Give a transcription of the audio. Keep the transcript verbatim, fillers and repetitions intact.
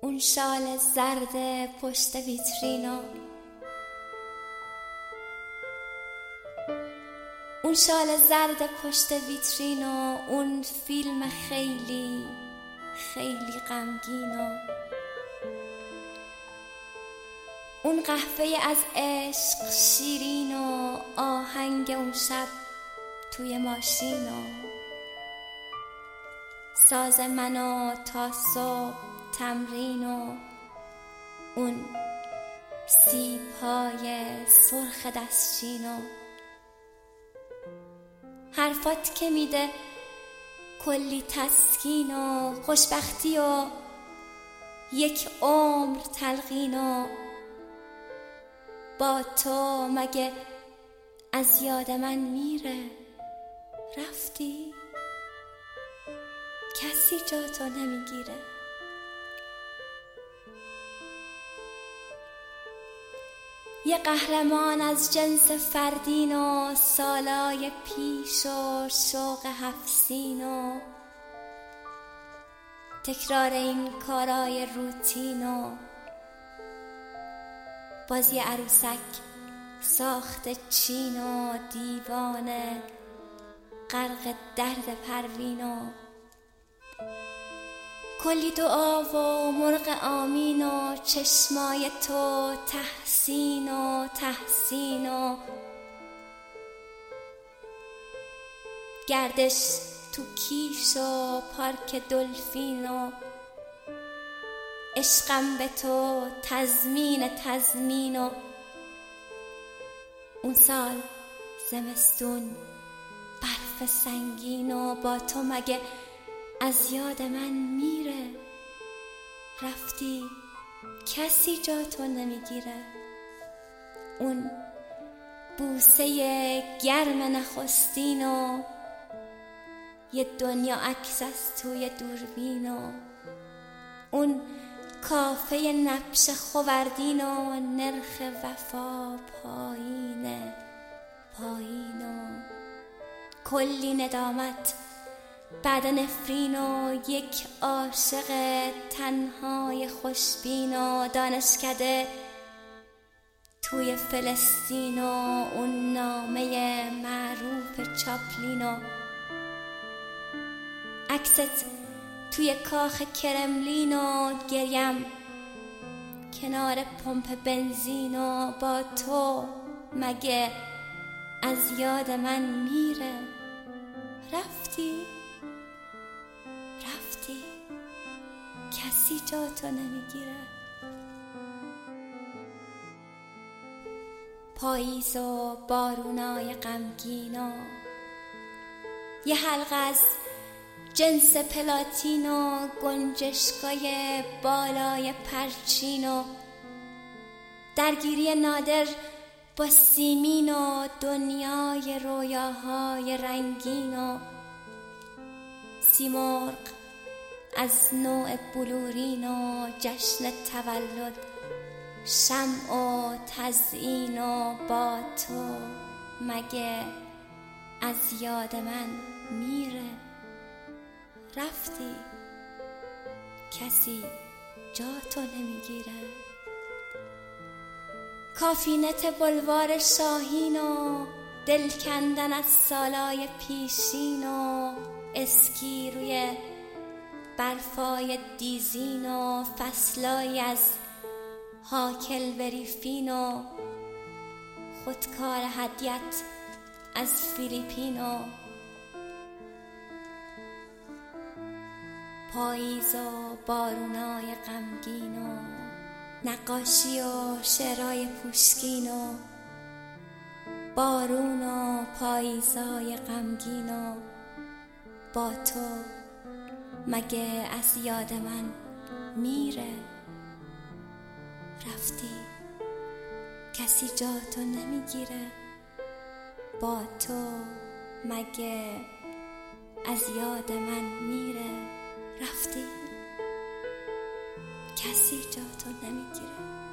اون شال زرد پشت ویترینو، اون شال زرد پشت ویترینو، اون فیلم خیلی خیلی غمگینو، اون قهوه از عشق شیرین و آهنگ اون شب توی ماشینو، ساز منو تا صبح تمرین و اون سیب‌های سرخ دستچینو، حرفات که میده کلی تسکین و خوشبختی و یک عمر تلقین و با تو مگه از یاد من میره؟ رفتی کسی جا تو نمیگیره. یه قهرمان از جنس فردین و سالای پیش و شوق هفسین و تکرار این کارای روتین و بازی عروسک ساخت چین و دیوانه غرق درد پروین و کلی دعا و مرغ آمین و چشمای تو تحسین و تحسین و گردش تو کیش و پارک دلفین و عشقم به تو تضمین تضمین و اون سال زمستون برف سنگین و با تو مگه از یاد من میره؟ رفتی کسی جا تو نمیگیره. اون بوسه گرم نخستین و یه دنیا عکس از توی دوربین و اون کافه نبش خوردین و نرخ وفا پایینه پایین و کلی ندامت بعد نفرین و یک عاشق تنهای خوشبین و دانشکده توی فلسطین و اون نامه معروف چاپلین و عکست توی کاخ کرملین و گریم کنار پمپ بنزین و با تو مگه از یاد من میره؟ رفتی رفتی کسی جا تو نمیگیره. پاییز و بارونای غمگین و یه حلقه از جنس پلاتین و گنجشکای بالای پرچین و درگیری نادر با سیمین و دنیای رویاهای رنگین و سیمرغ از نوع بلورین و جشن تولد شمع و تزیین و با تو مگه از یاد من میره؟ رفتی کسی جا تو نمیگیره. کافینت بلوار شاهین و دل کندن از سالای پیشین و اسکی روی برفای دیزین و فصلای از هاکل بریفین و خودکار هدیت از فیلیپین و پاییز و بارونای غمگین و نقاشی و شعرهای پوشکین و بارون و پاییزای غمگین و با تو مگه از یاد من میره؟ رفتی کسی جا تو نمیگیره. با تو مگه از یاد من میره؟ رفتی کسی جا تو نمیگیره.